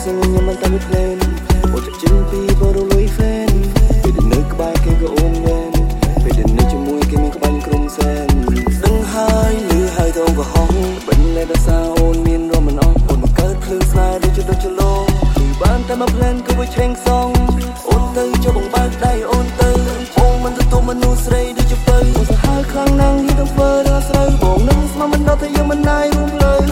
ងញ៉ាំមិនតាមភ្លែនអូចជិនពីបរលុយហ្វេនពេលនៅក្បែរគេក៏អូនមែនពេលនៅជាមួយគេមានក្បាញ់ក្រុមសែនដឹងហើយលឺហើយទៅក៏ហោះបិណ្ឌលែដល់សាអូនមានរមមិនអស់អូនមកកើតភ្លើងស្នេហ៍ដូចចលោគឺបានតែមកភ្លែនក៏វាឆេងសងអូនទៅចូលបងបើកដៃអូនទៅអូនមិនទទួលមនុស្សស្រីដូចជាពៅអូនសាហាវខ្លាំងណាស់នេះต้องធ្វើដល់ស្រូវបងនឹងស្មានមិនដល់តែយើងមិនណាយរួមផ្លូវ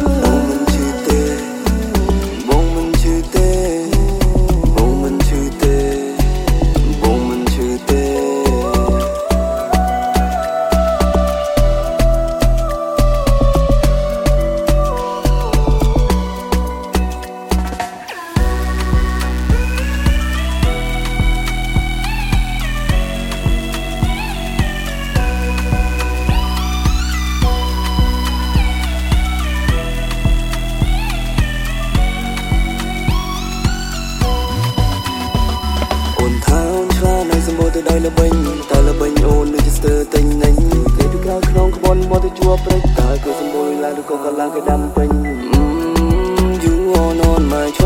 ដល់ល្បិញតែល្បិញអូនដូចជាស្ទើរទិញនិញគេពីក្រោយក្នុងក្បួនមកទៅជួបព្រិចតើគឺសម្បូរឡើងឬក៏កឡើងគេដាំពេញ You on my